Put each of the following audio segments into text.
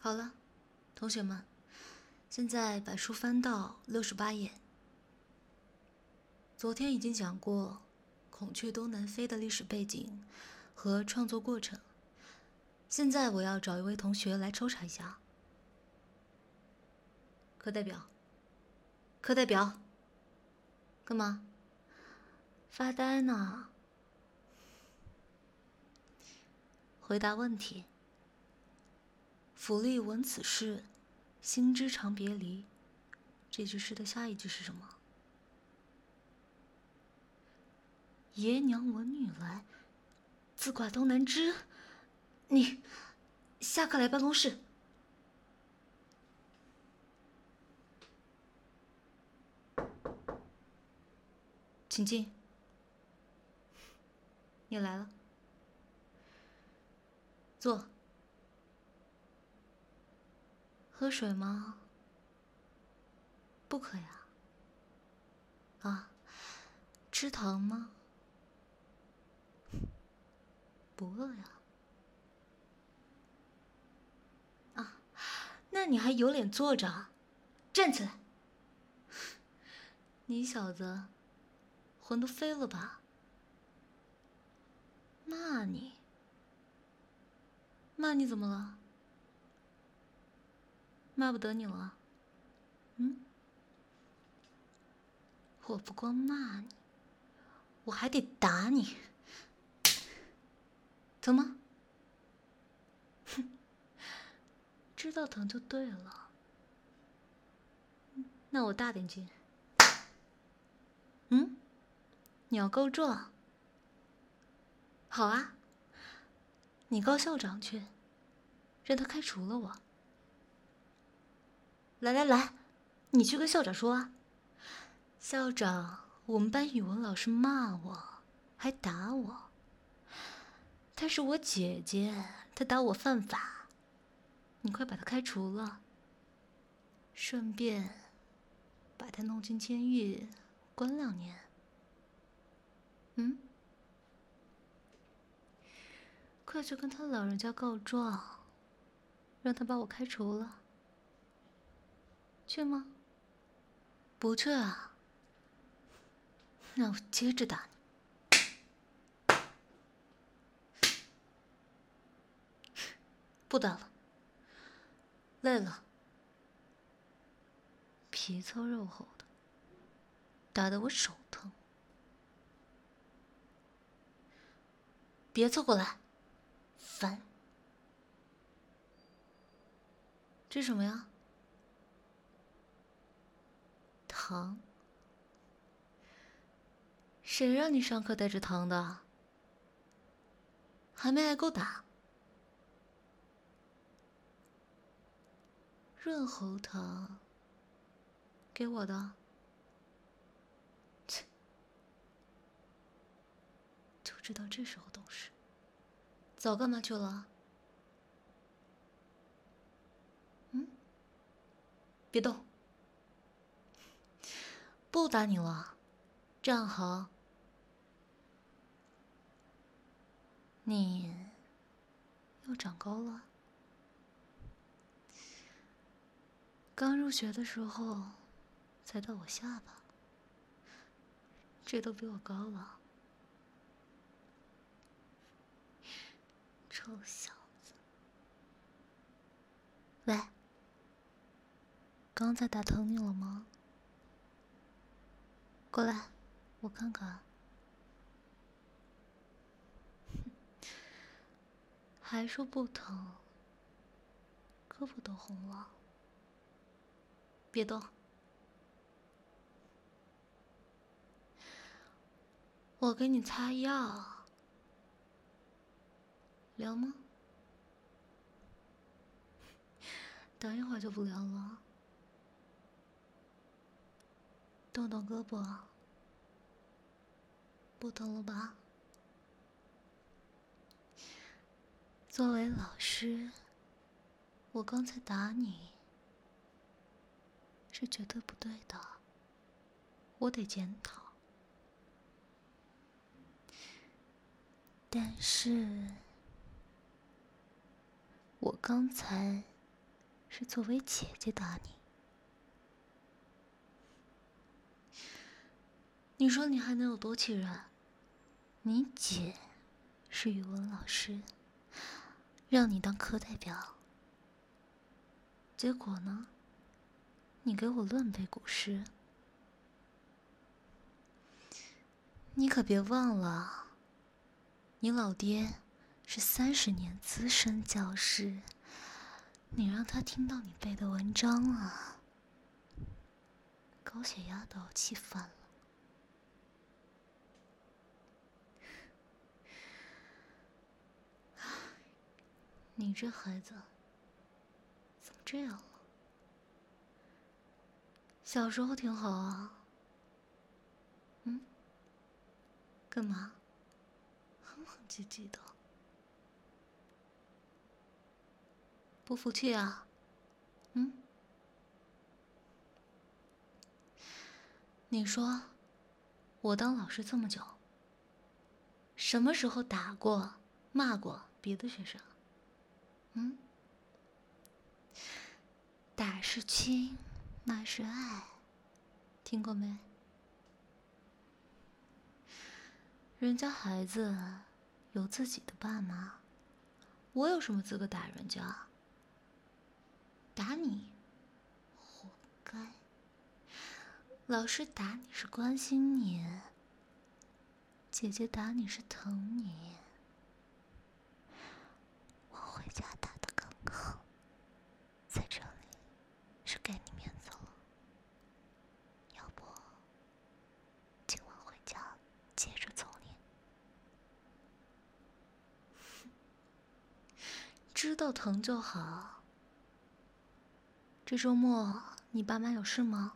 好了，同学们，现在把书翻到68页。昨天已经讲过孔雀东南飞的历史背景和创作过程，现在我要找一位同学来抽查一下。课代表，课代表，干嘛？发呆呢？回答问题。俯立闻此事，心知长别离。这句诗的下一句是什么？爷娘闻女来，自挂东南枝。你下课来办公室。请进。你来了，坐。喝水吗？不渴呀。啊，吃糖吗？不饿呀。啊，那你还有脸坐着？站起来！你小子，魂都飞了吧？骂你？骂你怎么了？骂不得你了？我不光骂你，我还得打你。疼吗？哼，知道疼就对了。那我大点劲。你要告状？好啊，你告校长去，让他开除了我。来，你去跟校长说啊。校长，我们班语文老师骂我，还打我。她是我姐姐，她打我犯法，你快把她开除了，顺便把她弄进监狱，关2年。快去跟他老人家告状，让他把我开除了。去吗？不去啊？那我接着打你。不打了，累了。皮糙肉厚的，打得我手疼。别凑过来，烦。这什么呀？糖？谁让你上课带着糖的？还没挨够打？润喉糖？给我的？切，就知道这时候懂事。早干嘛去了？别动。不打你了，站好。你又长高了。刚入学的时候才到我下巴，这都比我高了。臭小子！喂，刚才打疼你了吗？过来，我看看。还说不疼，胳膊都红了。别动，我给你擦药。凉吗？等一会儿就不凉了。动动胳膊，不疼了吧？作为老师，我刚才打你是绝对不对的，我得检讨。但是，我刚才是作为姐姐打你。你说你还能有多气人？你姐是语文老师，让你当课代表，结果呢？你给我乱背古诗。你可别忘了，你老爹是30年资深教师，你让他听到你背的文章啊，高血压都要气翻了。你这孩子怎么这样了？小时候挺好啊。干嘛？哼哼唧唧的。不服气啊？你说，我当老师这么久，什么时候打过、骂过别的学生？打是亲，骂是爱，听过没？人家孩子有自己的爸妈，我有什么资格打人家？打你，活该。老师打你是关心你，姐姐打你是疼你。我回家打得刚好，在这里是给你面子了。要不今晚回家接着揍你。知道疼就好。这周末你爸妈有事吗？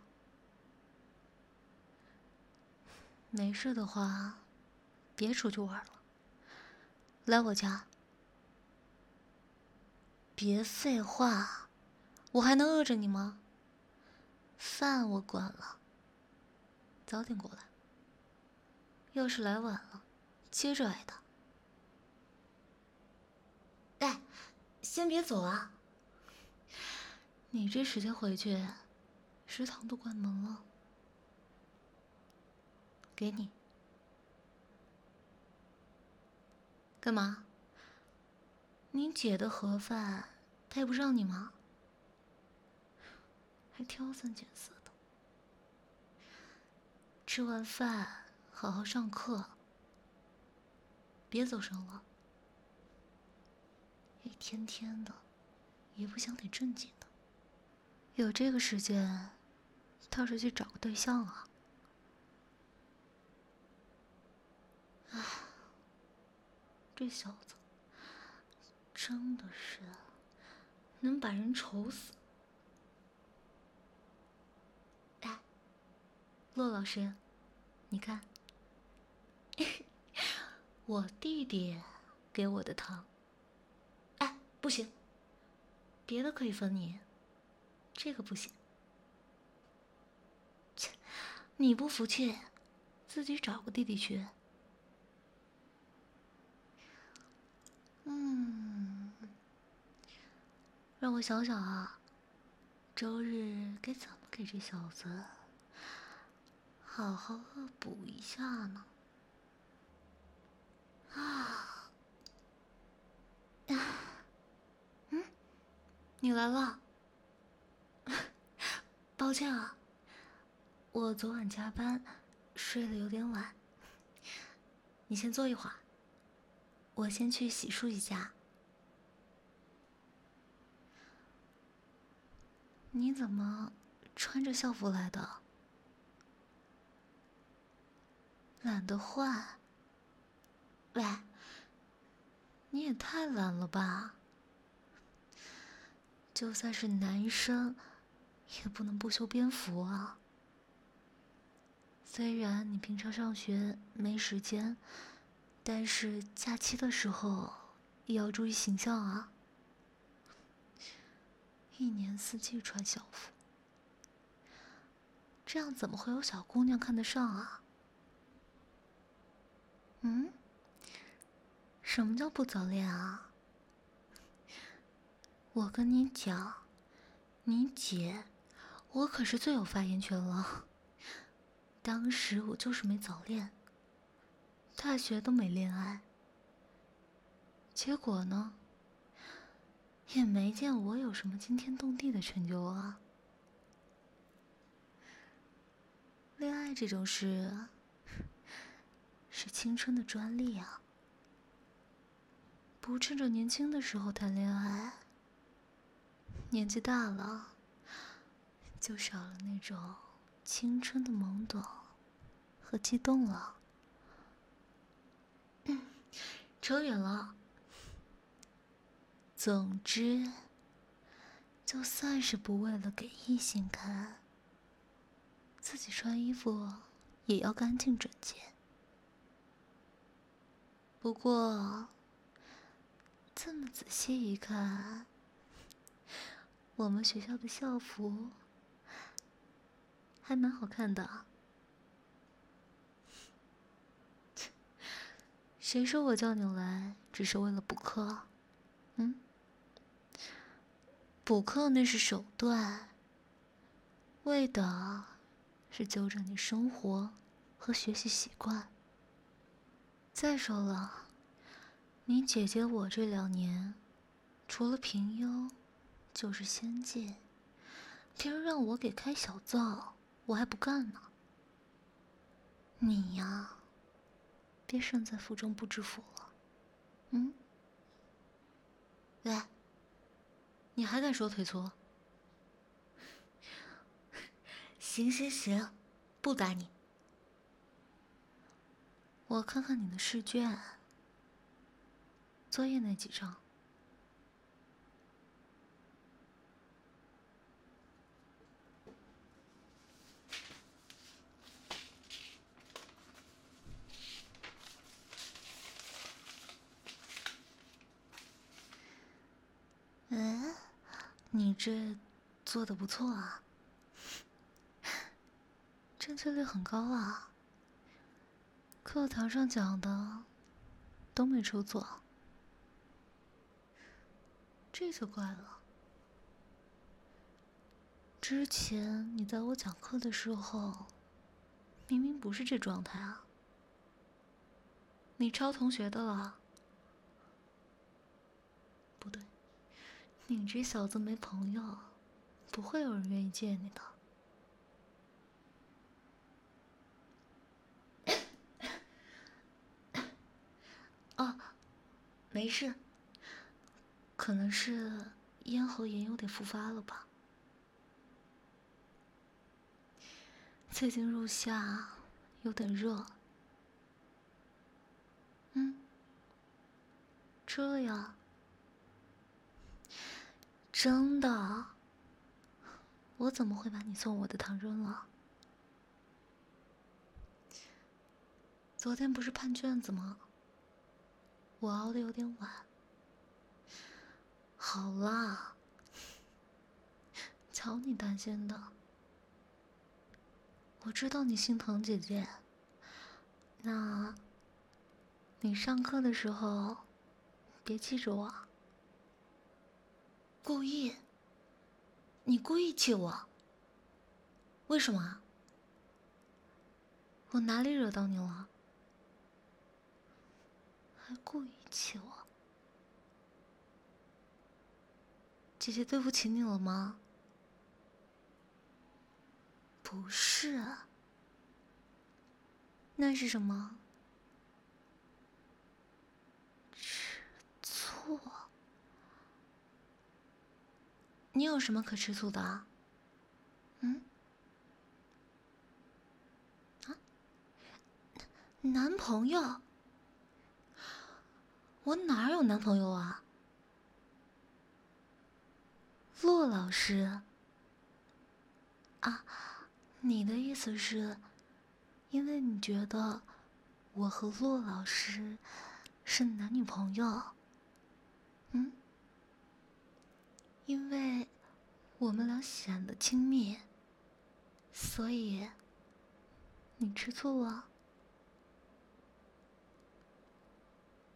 没事的话，别出去玩了，来我家。别废话，我还能饿着你吗？饭我管了，早点过来。要是来晚了，接着挨打。哎，先别走啊！你这时间回去，食堂都关门了。给你。干嘛？你姐的盒饭配不上你吗？还挑三拣四的。吃完饭好好上课，别走神了。一天天的，也不想点正经的。有这个时间，倒是去找个对象啊。唉，这小子真的是能把人愁死。哎，骆老师，你看，我弟弟给我的糖。哎，不行，别的可以分你，这个不行。切，你不服气，自己找个弟弟去。让我想想啊，周日该怎么给这小子好好恶补一下呢？啊，你来了。抱歉啊，我昨晚加班，睡得有点晚。你先坐一会儿，我先去洗漱一下。你怎么穿着校服来的？懒得换？喂，你也太懒了吧！就算是男生，也不能不修边幅啊。虽然你平常上学没时间，但是假期的时候也要注意形象啊。一年四季穿校服，这样怎么会有小姑娘看得上啊？什么叫不早恋啊？我跟你讲， 你姐，我可是最有发言权了。当时我就是没早恋，大学都没恋爱，结果呢，也没见我有什么惊天动地的成就啊。恋爱这种事，是青春的专利啊。不趁着年轻的时候谈恋爱，年纪大了，就少了那种青春的懵懂和激动了。扯远了。总之，就算是不为了给异性看，自己穿衣服也要干净整洁。不过，这么仔细一看，我们学校的校服还蛮好看的。谁说我叫你来只是为了补课？补课那是手段，为的是纠正你生活和学习习惯。再说了，你姐姐我这2年，除了评优，就是先进。别人让我给开小灶，我还不干呢。你呀，别身在福中不知福了。喂，你还敢说腿粗？行行行，不打你。我看看你的试卷，作业那几张。你这做的不错啊，正确率很高啊。课堂上讲的都没出错，这就怪了。之前你在我讲课的时候，明明不是这状态啊。你抄同学的了？不对，你这小子没朋友，不会有人愿意见你的。哦，没事，可能是咽喉炎有点复发了吧。最近入夏，有点热。吃了呀。真的？我怎么会把你送我的糖扔了？昨天不是判卷子吗？我熬得有点晚。好啦，瞧你担心的。我知道你心疼姐姐。那，你上课的时候别气着我。故意？你故意气我？为什么？我哪里惹到你了？还故意气我？姐姐对不起你了吗？不是。那是什么？吃醋？你有什么可吃醋的啊？男朋友？我哪有男朋友啊？骆老师。啊，你的意思是，因为你觉得我和骆老师是男女朋友？因为我们俩显得亲密，所以你吃醋了？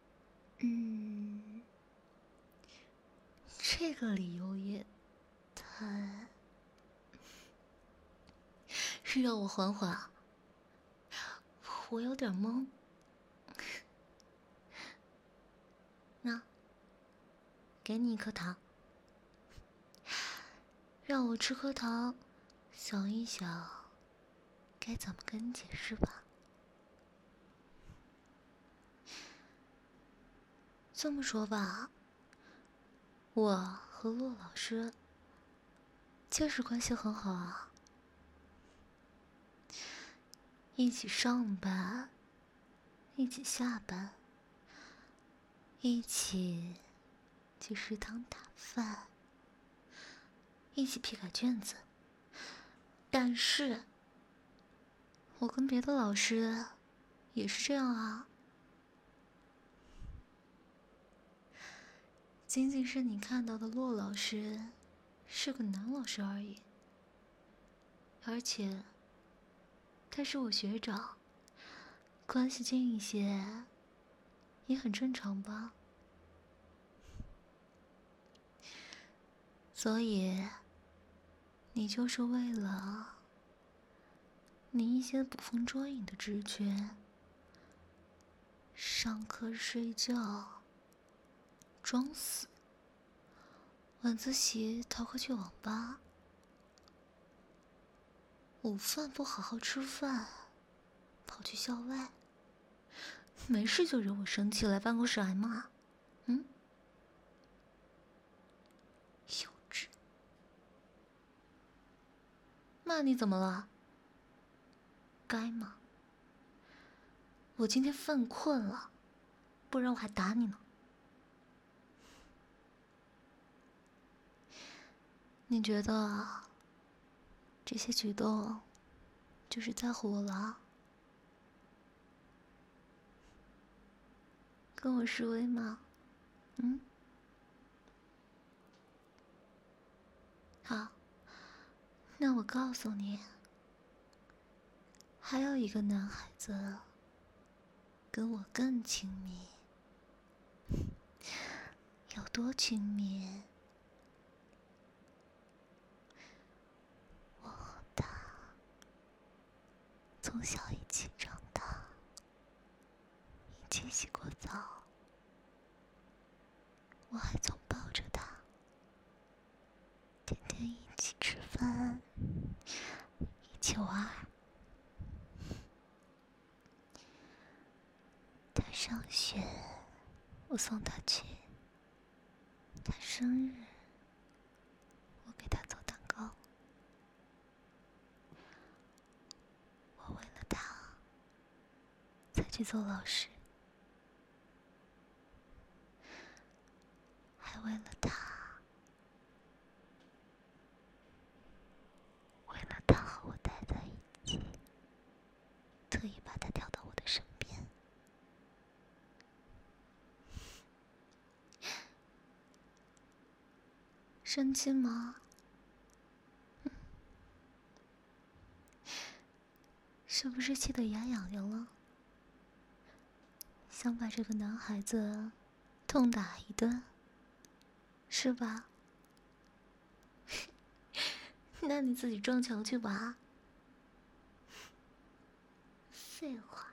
这个理由也是让我缓缓？我有点懵。那，给你一颗糖，让我吃颗糖，想一想该怎么跟你解释吧。这么说吧，我和骆老师确实关系很好啊，一起上班，一起下班，一起去食堂打饭，一起批改卷子。但是，我跟别的老师也是这样啊。仅仅是你看到的骆老师是个男老师而已，而且他是我学长，关系近一些也很正常吧。所以，你就是为了你一些捕风捉影的直觉，上课睡觉，装死，晚自习逃课去网吧，午饭不好好吃饭，跑去校外，没事就惹我生气，来办公室挨骂。幼稚。骂你怎么了？该吗？我今天犯困了，不然我还打你呢。你觉得这些举动就是在乎我了？跟我示威吗？好，那我告诉你，还有一个男孩子跟我更亲密，有多亲密？我和他从小一起长大，一起洗过澡，我还总抱着他，天天一起吃饭，一起玩。他上学，我送他去；他生日，我给他做蛋糕。我为了他才去做老师，还为了他，为了他和我待在一起，特意把他调到我的身边。生气吗？是不是气得牙痒痒了？想把这个男孩子痛打一顿，是吧？那你自己撞墙去吧。废话，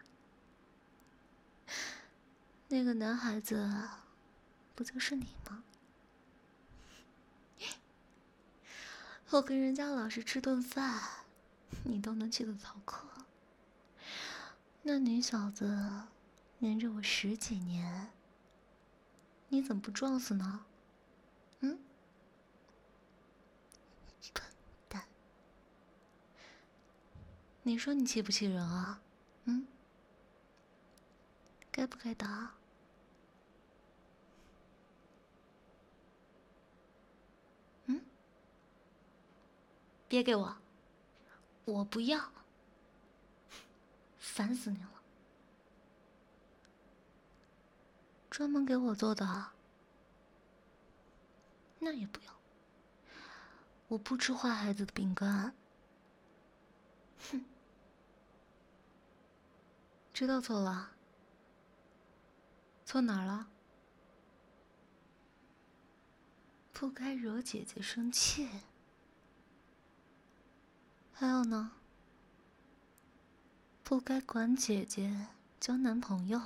那个男孩子不就是你吗？我跟人家老师吃顿饭，你都能气得逃课。那女小子黏着我10几年，你怎么不撞死呢？笨蛋！你说你气不气人啊？该不该打？别给我，我不要，烦死你了！专门给我做的，那也不要。我不吃坏孩子的饼干。哼，知道错了？错哪儿了？不该惹姐姐生气。 还有呢，不该管姐姐交男朋友。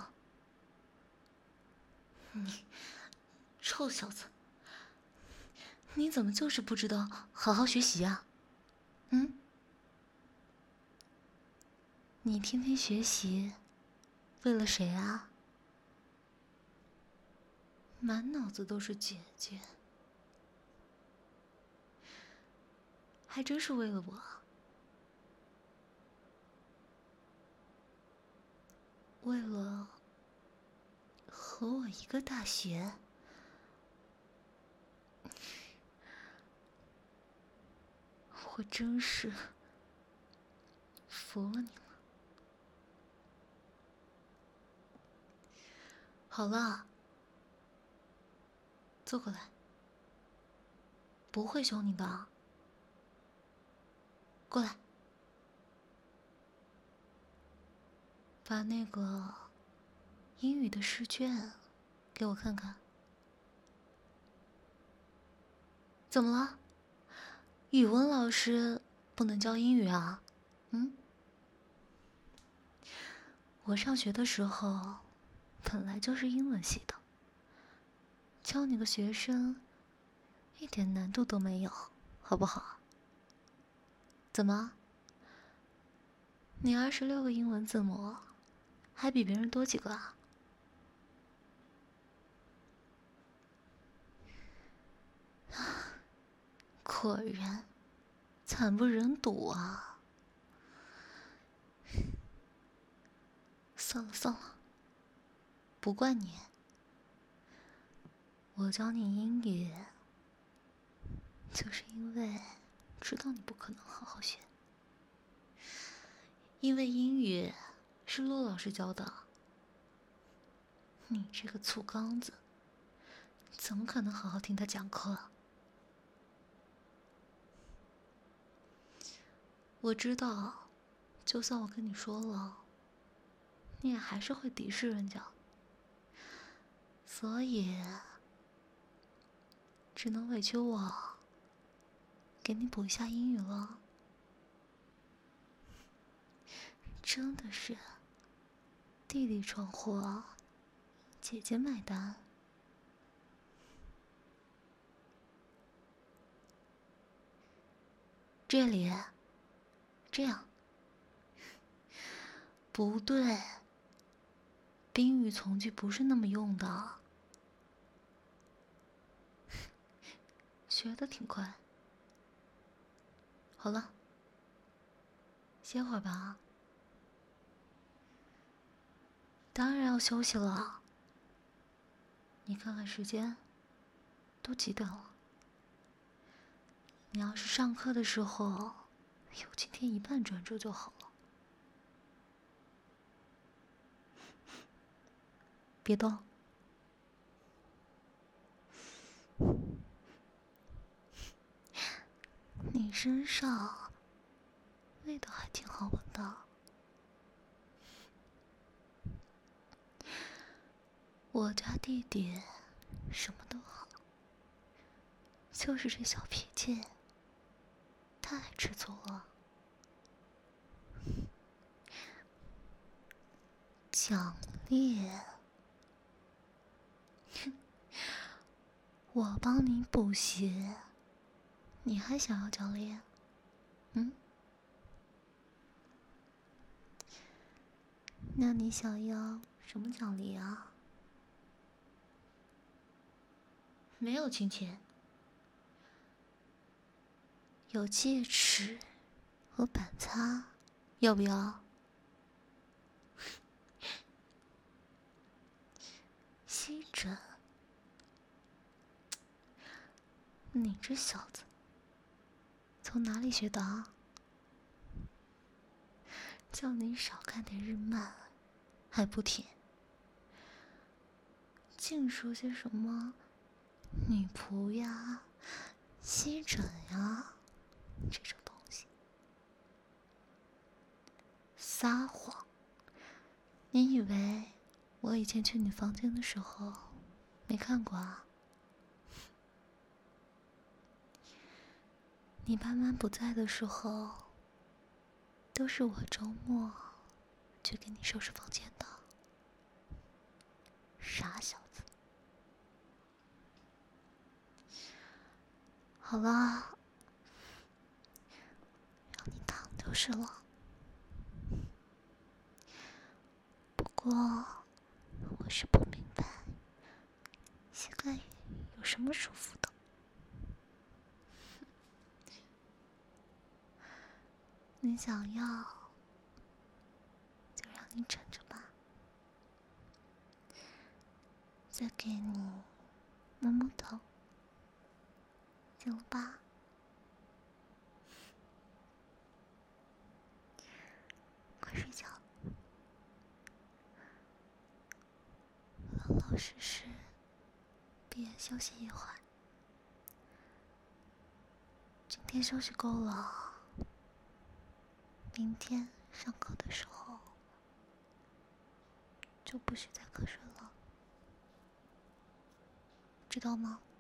你，臭小子，你怎么就是不知道好好学习啊？嗯？你天天学习，为了谁啊？满脑子都是姐姐，还真是为了我。为了和我一个大学，我真是服了你了。好了，坐过来，不会凶你的。过来，把那个英语的试卷给我看看。怎么了？语文老师不能教英语啊？嗯？我上学的时候本来就是英文系的，教你个学生一点难度都没有，好不好？怎么？你26个英文字母，还比别人多几个啊？果然，惨不忍睹啊！算了算了，不怪你。我教你英语，就是因为知道你不可能好好学。因为英语是陆老师教的，你这个醋缸子，怎么可能好好听他讲课？我知道，就算我跟你说了，你也还是会敌视人家，所以只能委屈我给你补一下英语了。真的是弟弟闯祸，姐姐买单。这里，这样，不对，宾语从句不是那么用的。学得挺快。好了，歇会儿吧。当然要休息了。你看看时间，都几点了？你要是上课的时候有今天一半专注就好了。别动。你身上味道还挺好闻的。我家弟弟什么都好，就是这小脾气太吃醋了。奖励？我帮你补习，你还想要奖励？嗯？那你想要什么奖励啊？没有亲情，有戒尺和板擦，要不要？吸枕？你这小子从哪里学的啊？叫你少看点日漫，还不听，净说些什么女仆呀、吸枕呀这种东西。撒谎！你以为我以前去你房间的时候没看过啊？你爸妈不在的时候， 都是我周末去给你收拾房间的，傻小子。好了，让你躺就是了。不过，我是不明白，膝盖有什么舒服的？你想要，就让你枕着吧。再给你摸摸头，行了吧？快睡觉，老老实实闭眼休息一会儿。今天休息够了，明天上课的时候就不许再瞌睡了，知道吗？